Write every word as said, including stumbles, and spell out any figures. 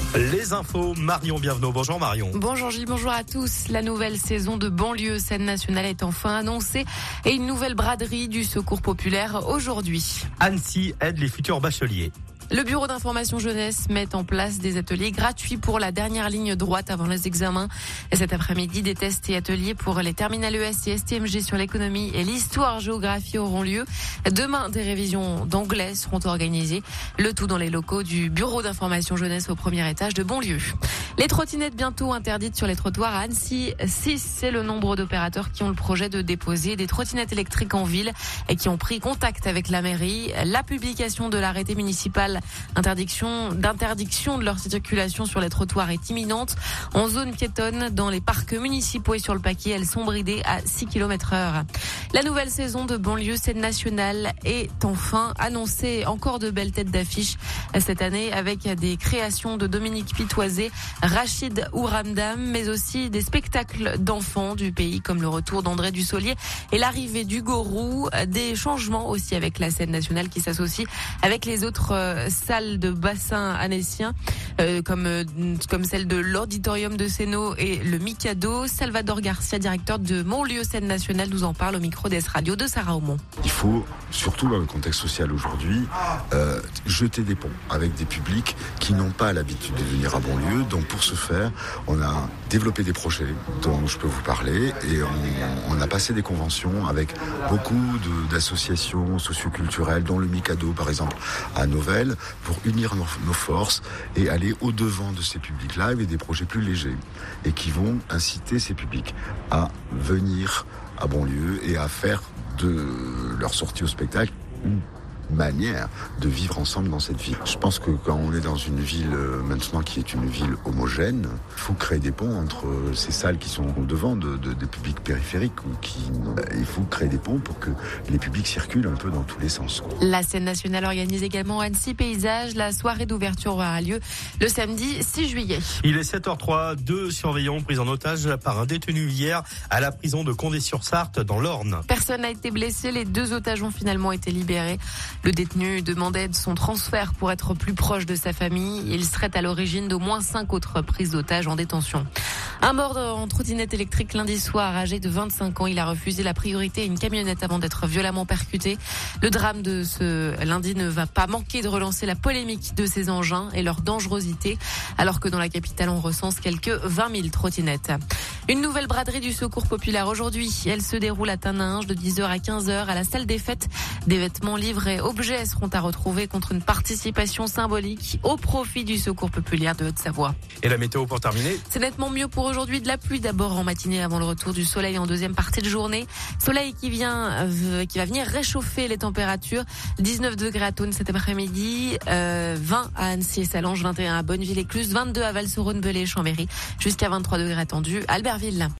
Les infos, Marion Bienvenue. Bonjour Marion. Bonjour Gilles, bonjour à tous. La nouvelle saison de banlieue scène nationale est enfin annoncée et une nouvelle braderie du Secours populaire aujourd'hui. Annecy aide les futurs bacheliers. Le bureau d'information jeunesse met en place des ateliers gratuits pour la dernière ligne droite avant les examens. Et cet après-midi, des tests et ateliers pour les terminales E S et S T M G sur l'économie et l'histoire-géographie auront lieu. Demain, des révisions d'anglais seront organisées. Le tout dans les locaux du bureau d'information jeunesse au premier étage de Bonlieu. Les trottinettes bientôt interdites sur les trottoirs à Annecy. six, c'est le nombre d'opérateurs qui ont le projet de déposer des trottinettes électriques en ville et qui ont pris contact avec la mairie. La publication de l'arrêté municipal Interdiction, d'interdiction de leur circulation sur les trottoirs est imminente. En zone piétonne, dans les parcs municipaux et sur le paquet, elles sont bridées à six kilomètres heure. La nouvelle saison de banlieue scène nationale est enfin annoncée. Encore de belles têtes d'affiche cette année avec des créations de Dominique Pitoisé, Rachid Ouramdam, mais aussi des spectacles d'enfants du pays comme le retour d'André Dussolier et l'arrivée du Gorou. Des changements aussi avec la scène nationale qui s'associe avec les autres euh, salles de bassin annéciens euh, comme euh, comme celle de l'auditorium de Sénaux et le Mikado. Salvador Garcia, directeur de Montlieu Scène Nationale, nous en parle au micro d'Es Radio de Sarah Aumont. Il faut, surtout dans le contexte social aujourd'hui, euh, jeter des ponts avec des publics qui n'ont pas l'habitude de venir à Bonlieu. Donc pour ce faire, on a développé des projets dont je peux vous parler et on, on a passé des conventions avec beaucoup de, d'associations socioculturelles, dont le Mikado par exemple à Novelle, pour unir nos, nos forces et aller au-devant de ces publics-là avec des projets plus légers et qui vont inciter ces publics à venir à Bonlieu et à faire de leur sortie au spectacle une manière de vivre ensemble dans cette ville. Je pense que quand on est dans une ville euh, maintenant qui est une ville homogène, il faut créer des ponts entre euh, ces salles qui sont au devant de, de, des publics périphériques ou qui, euh, il faut créer des ponts pour que les publics circulent un peu dans tous les sens. La scène nationale organise également Annecy Paysage. La soirée d'ouverture aura lieu le samedi six juillet. Il est sept heures zéro trois, deux surveillants pris en otage par un détenu hier à la prison de Condé-sur-Sarthe dans l'Orne. Personne n'a été blessé, les deux otages ont finalement été libérés. Le détenu demandait son transfert pour être plus proche de sa famille. Il serait à l'origine d'au moins cinq autres prises d'otages en détention. Un mort en trottinette électrique lundi soir, âgé de vingt-cinq ans. Il a refusé la priorité à une camionnette avant d'être violemment percuté. Le drame de ce lundi ne va pas manquer de relancer la polémique de ces engins et leur dangerosité, alors que dans la capitale, on recense quelques vingt mille trottinettes. Une nouvelle braderie du Secours populaire aujourd'hui. Elle se déroule à Taninges de dix heures à quinze heures à la salle des fêtes. Des vêtements, livres et objets seront à retrouver contre une participation symbolique au profit du Secours populaire de Haute-Savoie. Et la météo pour terminer? C'est nettement mieux pour aujourd'hui. De la pluie d'abord en matinée avant le retour du soleil en deuxième partie de journée. Soleil qui vient, euh, qui va venir réchauffer les températures. dix-neuf degrés à Thônes cet après-midi, euh, vingt à Annecy et Salange, vingt et un à Bonneville-Écluse, vingt-deux à Val-Sorone, Belay et Chambéry, jusqu'à vingt-trois degrés attendus à Albertville.